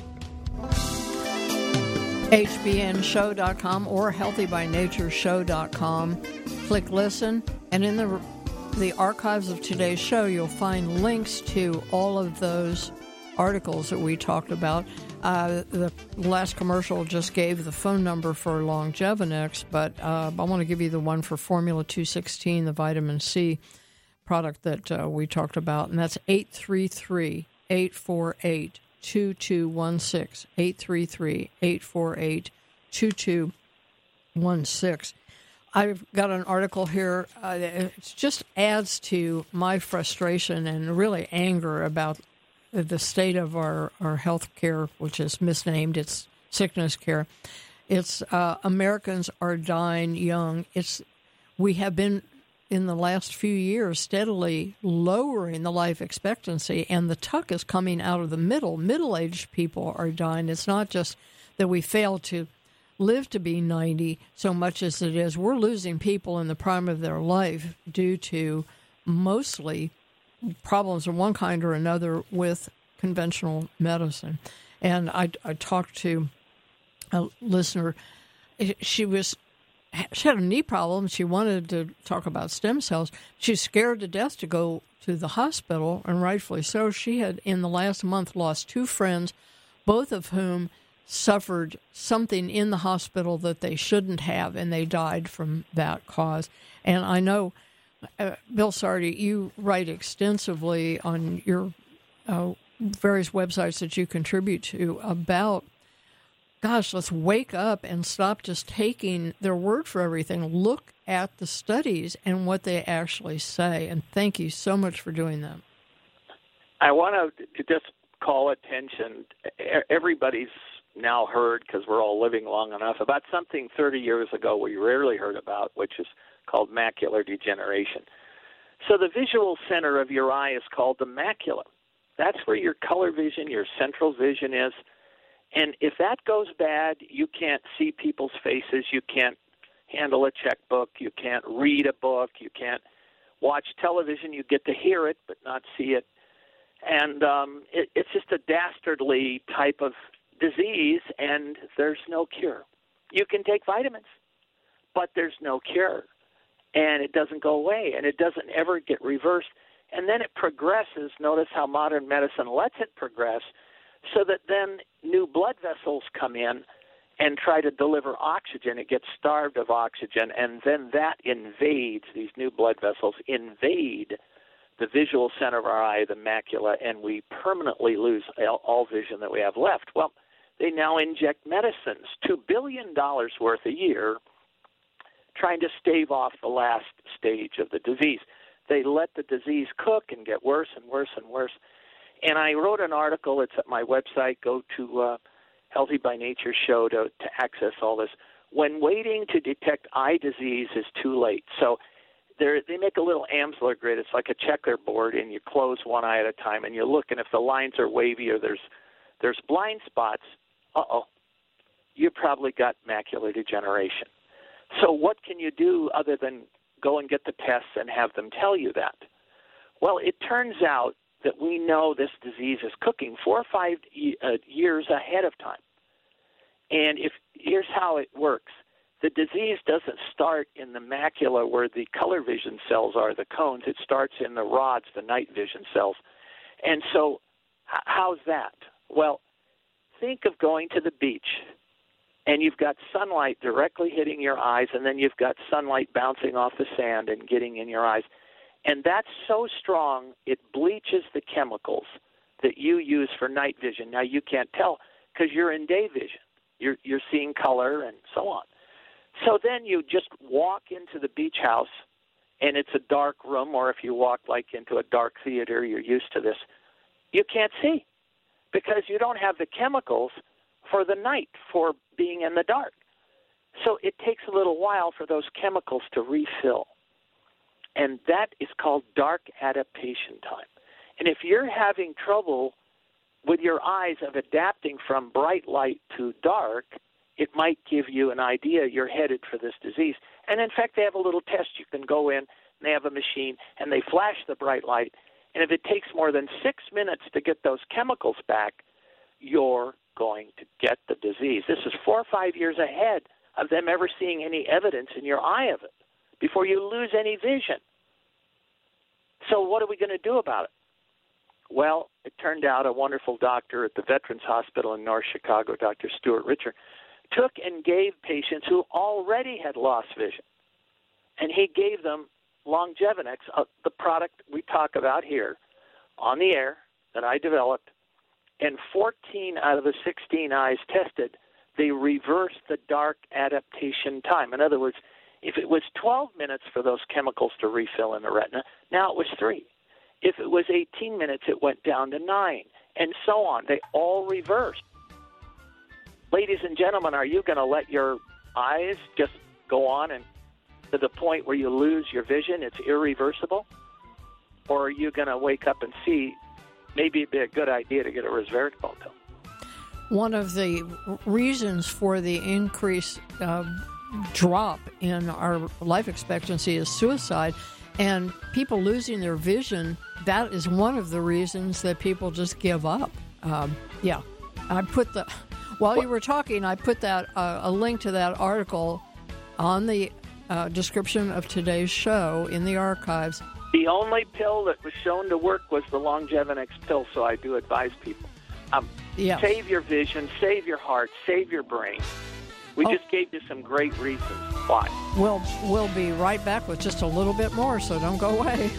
Speaker 2: H B N show dot com or healthy by nature show dot com. Click listen, and in the the archives of today's show, you'll find links to all of those articles that we talked about. Uh, the last commercial just gave the phone number for Longevinex, but uh, I want to give you the one for Formula two sixteen, the vitamin C product that uh, we talked about, and that's eight three three, eight four eight, two two one six, eight three three, eight four eight, two two one six. I've got an article here. Uh, it just adds to my frustration and really anger about the state of our, our health care, which is misnamed. It's sickness care. It's uh, Americans are dying young. It's we have been, in the last few years, steadily lowering the life expectancy, and the tuck is coming out of the middle. Middle-aged people are dying. It's not just that we fail to live to be ninety so much as it is we're losing people in the prime of their life due to mostly problems of one kind or another with conventional medicine. And I, I talked to a listener. She was she had a knee problem. She wanted to talk about stem cells. She's scared to death to go to the hospital, and rightfully so. She had, in the last month, lost two friends, both of whom suffered something in the hospital that they shouldn't have, and they died from that cause. And I know, uh, Bill Sardi, you write extensively on your uh, various websites that you contribute to about, gosh, let's wake up and stop just taking their word for everything. Look at the studies and what they actually say. And thank you so much for doing that.
Speaker 3: I want to just call attention. Everybody's now heard, because we're all living long enough, about something thirty years ago we rarely heard about, which is called macular degeneration. So the visual center of your eye is called the macula. That's where your color vision, your central vision is. And if that goes bad, you can't see people's faces, you can't handle a checkbook, you can't read a book, you can't watch television. You get to hear it but not see it. And um, it, it's just a dastardly type of disease, and there's no cure. You can take vitamins, but there's no cure, and it doesn't go away, and it doesn't ever get reversed. And then it progresses. Notice how modern medicine lets it progress, so that then new blood vessels come in and try to deliver oxygen. It gets starved of oxygen, and then that invades, these new blood vessels invade the visual center of our eye, the macula, and we permanently lose all vision that we have left. Well, they now inject medicines, two billion dollars worth a year, trying to stave off the last stage of the disease. They let the disease cook and get worse and worse and worse. And I wrote an article. It's at my website. Go to uh, Healthy by Nature Show to, to access all this. When waiting to detect eye disease is too late. So They're, they make a little Amsler grid. It's like a checkerboard, and you close one eye at a time, and you look, and if the lines are wavy or there's there's blind spots, uh-oh, you probably got macular degeneration. So what can you do other than go and get the tests and have them tell you that? Well, it turns out that we know this disease is cooking four or five uh, years ahead of time. And if here's how it works. The disease doesn't start in the macula where the color vision cells are, the cones. It starts in the rods, the night vision cells. And so h- how's that? Well, think of going to the beach, and you've got sunlight directly hitting your eyes, and then you've got sunlight bouncing off the sand and getting in your eyes. And that's so strong, it bleaches the chemicals that you use for night vision. Now, you can't tell because you're in day vision. You're, you're seeing color and so on. So then you just walk into the beach house, and it's a dark room, or if you walk like into a dark theater, you're used to this, you can't see because you don't have the chemicals for the night, for being in the dark. So it takes a little while for those chemicals to refill, and that is called dark adaptation time. And if you're having trouble with your eyes of adapting from bright light to dark, it might give you an idea you're headed for this disease. And in fact, they have a little test you can go in. and they have a machine, and they flash the bright light. And if it takes more than six minutes to get those chemicals back, you're going to get the disease. This is four or five years ahead of them ever seeing any evidence in your eye of it before you lose any vision. So what are we going to do about it? Well, it turned out a wonderful doctor at the Veterans Hospital in North Chicago, Doctor Stuart Richer, took and gave patients who already had lost vision, and he gave them Longevinex, uh, the product we talk about here on the air that I developed, and fourteen out of the sixteen eyes tested, they reversed the dark adaptation time. In other words, if it was twelve minutes for those chemicals to refill in the retina, now it was three. If it was eighteen minutes, it went down to nine, and so on. They all reversed. Ladies and gentlemen, are you going to let your eyes just go on and to the point where you lose your vision, it's irreversible? Or are you going to wake up and see maybe it'd be a good idea to get a resveratrol pill?
Speaker 2: One of the reasons for the increased uh, drop in our life expectancy is suicide, and people losing their vision, that is one of the reasons that people just give up. Um, yeah, I put the, while you were talking, I put that uh, a link to that article on the uh, description of today's show in the archives.
Speaker 3: The only pill that was shown to work was the Longevinex pill, so I do advise people. Um,
Speaker 2: yeah.
Speaker 3: Save your vision, save your heart, save your brain. We
Speaker 2: oh.
Speaker 3: just gave you some great reasons why.
Speaker 2: We'll, we'll be right back with just a little bit more, so don't go away.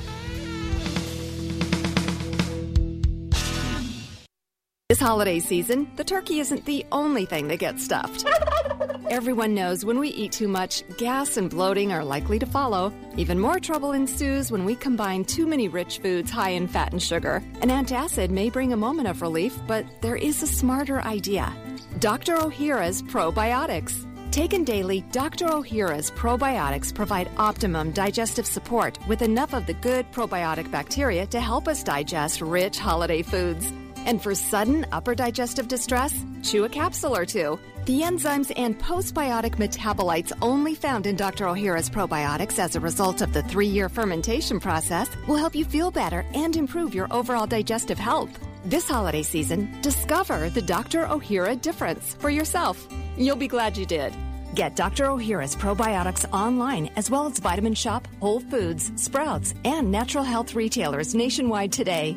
Speaker 4: This holiday season, the turkey isn't the only thing that gets stuffed. Everyone knows when we eat too much, gas and bloating are likely to follow. Even more trouble ensues when we combine too many rich foods high in fat and sugar. An antacid may bring a moment of relief, but there is a smarter idea. Doctor Ohhira's Probiotics. Taken daily, Doctor Ohhira's probiotics provide optimum digestive support with enough of the good probiotic bacteria to help us digest rich holiday foods. And for sudden upper digestive distress, chew a capsule or two. The enzymes and postbiotic metabolites only found in Doctor Ohhira's probiotics as a result of the three-year fermentation process will help you feel better and improve your overall digestive health. This holiday season, discover the Doctor Ohhira difference for yourself. You'll be glad you did. Get Doctor Ohhira's probiotics online, as well as Vitamin Shop, Whole Foods, Sprouts, and natural health retailers nationwide today.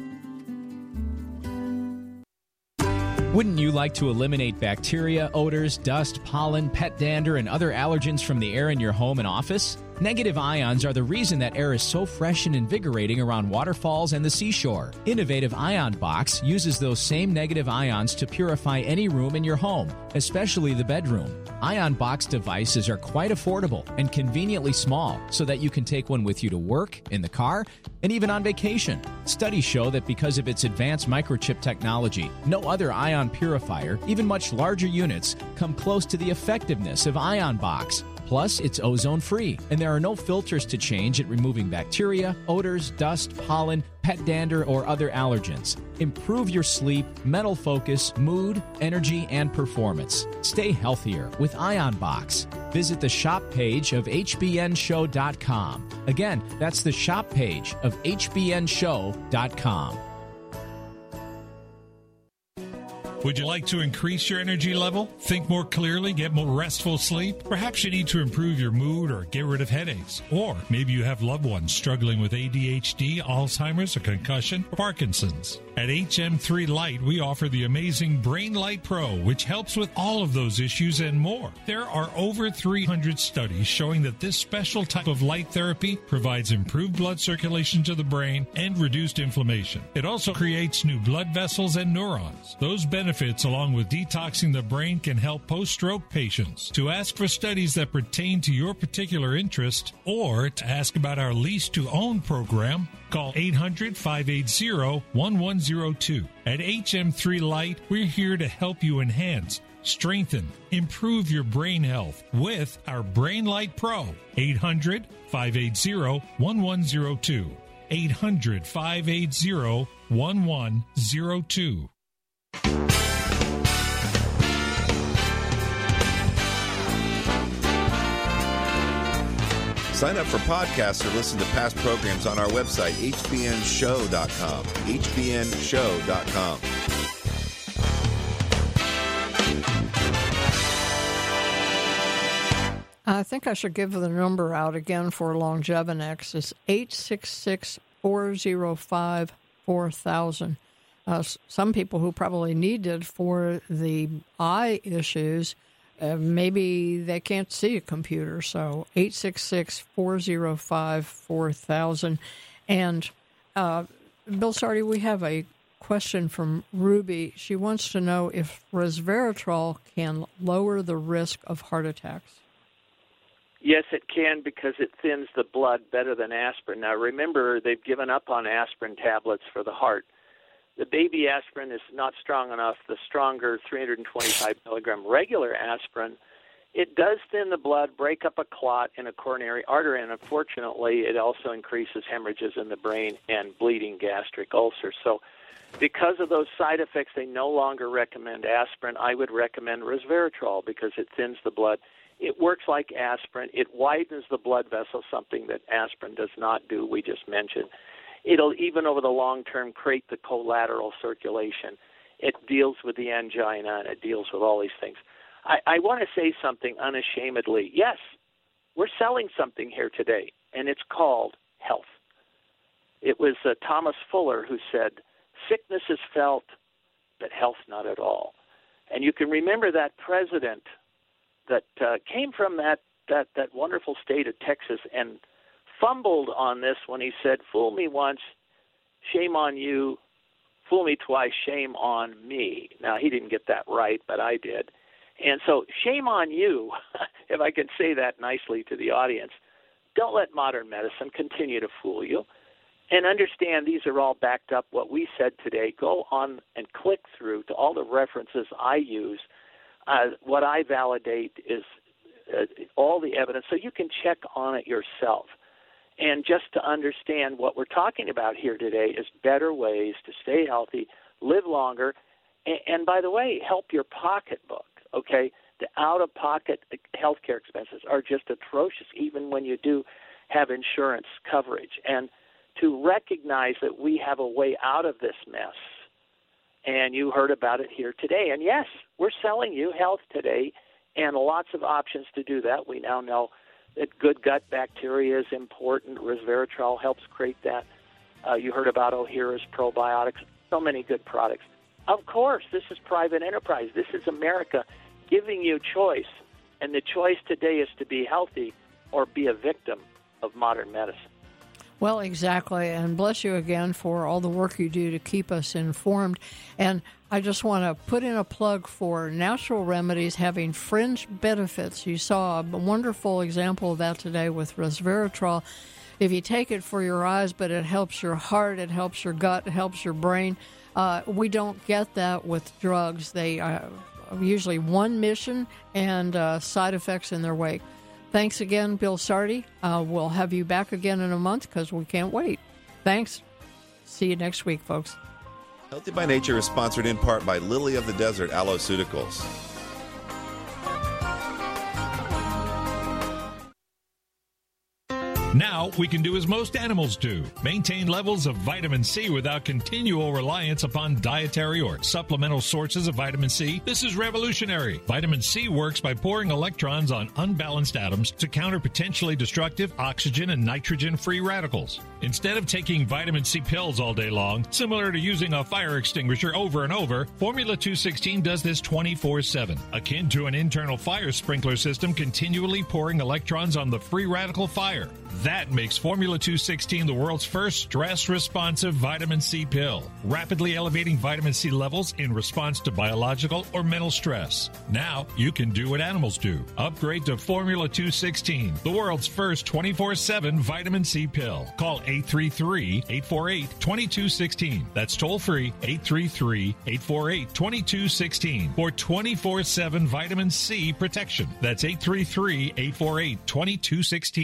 Speaker 10: Wouldn't you like to eliminate bacteria, odors, dust, pollen, pet dander, and other allergens from the air in your home and office? Negative ions are the reason that air is so fresh and invigorating around waterfalls and the seashore. Innovative Ion Box uses those same negative ions to purify any room in your home, especially the bedroom. Ion Box devices are quite affordable and conveniently small, so that you can take one with you to work, in the car, and even on vacation. Studies show that because of its advanced microchip technology, no other ion purifier, even much larger units, come close to the effectiveness of Ion Box. Plus, it's ozone-free, and there are no filters to change at removing bacteria, odors, dust, pollen, pet dander, or other allergens. Improve your sleep, mental focus, mood, energy, and performance. Stay healthier with Ion Box. Visit the shop page of H B N show dot com. Again, that's the shop page of H B N show dot com.
Speaker 5: Would you like to increase your energy level? Think more clearly, get more restful sleep? Perhaps you need to improve your mood or get rid of headaches. Or maybe you have loved ones struggling with A D H D, Alzheimer's, a concussion, or Parkinson's. At H M three Light, we offer the amazing Brain Light Pro, which helps with all of those issues and more. There are over three hundred studies showing that this special type of light therapy provides improved blood circulation to the brain and reduced inflammation. It also creates new blood vessels and neurons. Those benefits, along with detoxing the brain, can help post-stroke patients. To ask for studies that pertain to your particular interest or to ask about our lease-to-own program, call eight hundred, five eight zero, one one zero two. At H M three Light, we're here to help you enhance, strengthen, improve your brain health with our Brain Light Pro. eight hundred, five eight zero, one one zero two. eight hundred, five eight zero, one one zero two.
Speaker 1: Sign up for podcasts or listen to past programs on our website, H B N show dot com. H B N show dot com.
Speaker 2: I think I should give the number out again for Longevinex. It's eight six six, four oh five, four thousand. Uh, some people who probably need it for the eye issues, uh, maybe they can't see a computer. So eight six six, four oh five, four thousand. And uh, Bill Sardi, we have a question from Ruby. She wants to know if resveratrol can lower the risk of heart attacks.
Speaker 3: Yes, it can, because it thins the blood better than aspirin. Now, remember, they've given up on aspirin tablets for the heart. The baby aspirin is not strong enough. The stronger three hundred twenty-five milligram regular aspirin, it does thin the blood, break up a clot in a coronary artery, and unfortunately, it also increases hemorrhages in the brain and bleeding gastric ulcers. So because of those side effects, they no longer recommend aspirin. I would recommend resveratrol because it thins the blood. It works like aspirin. It widens the blood vessel, something that aspirin does not do, we just mentioned. It'll, even over the long term, create the collateral circulation. It deals with the angina, and it deals with all these things. I, I want to say something unashamedly. Yes, we're selling something here today, and it's called health. It was uh, Thomas Fuller who said, sickness is felt, but health not at all. And you can remember that president that uh, came from that, that, that wonderful state of Texas and fumbled on this when he said, fool me once, shame on you, fool me twice, shame on me. Now, he didn't get that right, but I did. And so shame on you, if I can say that nicely to the audience. Don't let modern medicine continue to fool you. And understand these are all backed up. What we said today, go on and click through to all the references I use. Uh, what I validate is uh, all the evidence, so you can check on it yourself. And just to understand what we're talking about here today is better ways to stay healthy, live longer, and, and by the way, help your pocketbook, okay? The out-of-pocket healthcare expenses are just atrocious, even when you do have insurance coverage. And to recognize that we have a way out of this mess, and you heard about it here today. And yes, we're selling you health today and lots of options to do that. We now know that good gut bacteria is important. Resveratrol helps create that. Uh, you heard about O'Hara's probiotics, so many good products. Of course, this is private enterprise. This is America giving you choice, and the choice today is to be healthy or be a victim of modern medicine.
Speaker 2: Well, exactly, and bless you again for all the work you do to keep us informed. And I just want to put in a plug for natural remedies having fringe benefits. You saw a wonderful example of that today with resveratrol. If you take it for your eyes, but it helps your heart, it helps your gut, it helps your brain. Uh, we don't get that with drugs. They are usually one mission and uh, side effects in their wake. Thanks again, Bill Sardi. Uh, we'll have you back again in a month because we can't wait. Thanks. See you next week, folks.
Speaker 1: Healthy by Nature is sponsored in part by Lily of the Desert Alloceuticals.
Speaker 5: Now we can do as most animals do, maintain levels of vitamin C without continual reliance upon dietary or supplemental sources of vitamin C. This is revolutionary. Vitamin C works by pouring electrons on unbalanced atoms to counter potentially destructive oxygen and nitrogen free radicals. Instead of taking vitamin C pills all day long, similar to using a fire extinguisher over and over, Formula two sixteen does this twenty-four seven, akin to an internal fire sprinkler system continually pouring electrons on the free radical fire. That makes Formula two sixteen the world's first stress-responsive vitamin C pill, rapidly elevating vitamin C levels in response to biological or mental stress. Now, you can do what animals do. Upgrade to Formula two sixteen, the world's first twenty-four seven vitamin C pill. Call eight three three, eight four eight, two two one six. That's toll-free, eight three three, eight four eight, two two one six for twenty-four seven vitamin C protection. That's eight three three, eight four eight, two two one six.